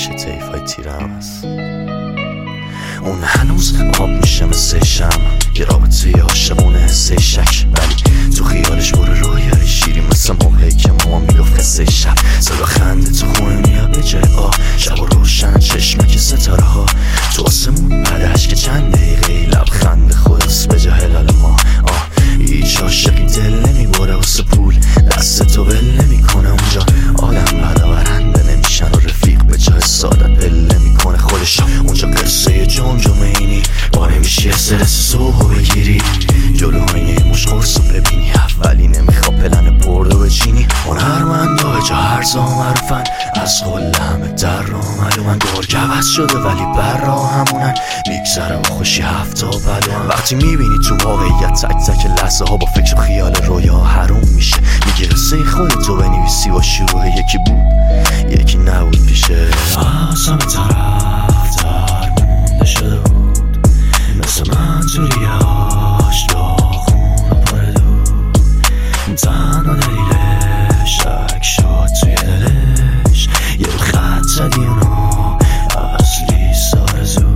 میشه طیفای تیرم هست. اون هنوز آب میشه مثل شمع، یه رابطه عاشقونه حسه شک، ولی تو خیالش برو رویای شیری مثل موقعی که ماما میگفت قصه شب. صدا خنده تو خونه میاد به جای شب و روشن چشمک ستاره ها تو آسمون بعدش که چند دقیقه لبخند خودست به جای هلال ما. هیچ عاشقی دل نمیبره واسه پول، دست تو ول نمیکنه اونجا. آدم برنده نمیشن و رفیق به جای سادت بل نمیکنه خودش. اونجا قصه جمجمه اینی با نمیشه سرس صبح بگیری جلوهای مش قرصو ببینی. اولی نمیخوا پلن بردو بچینی. هنرمندا به جا هرزا معروفن، از قله همه در را معلومن. گرگ عوض شده ولی بر را همونن، میگذره با خوشی هفته بلوان. وقتی میبینی تو واقعیت تک تک لحظه ها با فکر و خیال رویا حروم میشه. میگی قصه خودتو بنویسی با شروع یکی بود یکی نبود پیشه. از همه طرف در مونده شده بود مثل من توریاش داغون و پاره دود. تنها دلیلش شک شد توی دلش، یه خط زدی اونو اصلی سارزو.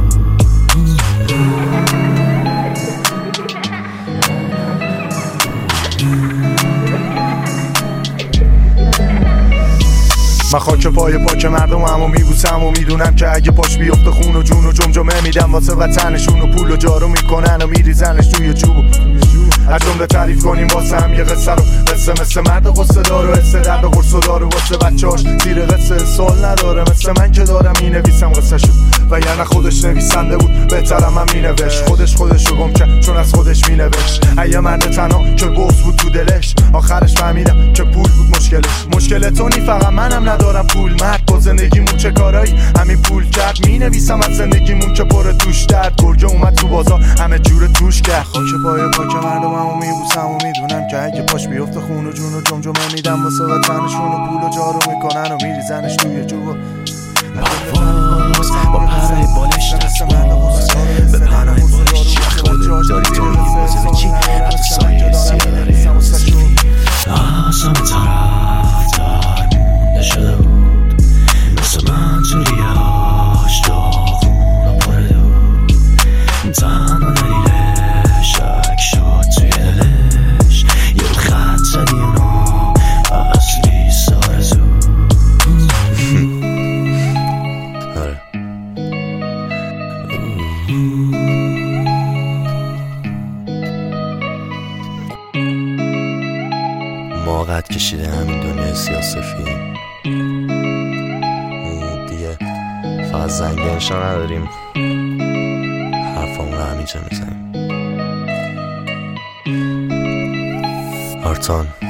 من خاک پای پاک مردم همو میبوسم و میدونم که اگه پاش بیفته خون و جون و جمجمه میدم واسه وطنشون و پول و جارو میکنن و میریزنش توی جوب. هر جمله تعریف کنیم واسه هم یه قصه رو، قصه مثل مرد قصه دار و حسه درد و قرص و دار و واسه بچهاش زیر قصه سال نداره مثل من که دارم مینویسم قصه شد و یعنی خودش نویسنده بود بهترم هم مینوشت. خودشو گم کرد چون از خودش مینوشت. یه مرد تنها که بغض بود تو دلش، آخرش فهمیدم که پول بود مشکل تو نی فقط منم ندارم پول. مرد با زندگیمون چه کارایی همین پول کرد. مینویسم از زندگیمون که پر توش درد. گرگه اومد تو بازار همه جور توش کرد. خاک پای پاک مردممو میبوسم و میدونم که اگه پاش بیفته خون و جون و جمجمه میدم واسه وطنشون و پول و جارو میکنن و میریزنش توی جوب. پرواز با پرهای بالش دست باز به پرهای بالش چی خودت داری تو میبازه به چی حتی سایه سیاه داره یه واسه سفی. از همه طرف در مونده شده بود مثل من توریاش داغون و پاره دود. تنها دلیلش شک شد توی دلش، یه خط زدی اونو اصلی سارزو. ما قد کشیده همین دنیای سیاسفی دیگه، فقط زنگنشا نداریم، حرفامون رو همینجا میزنیم. آرتان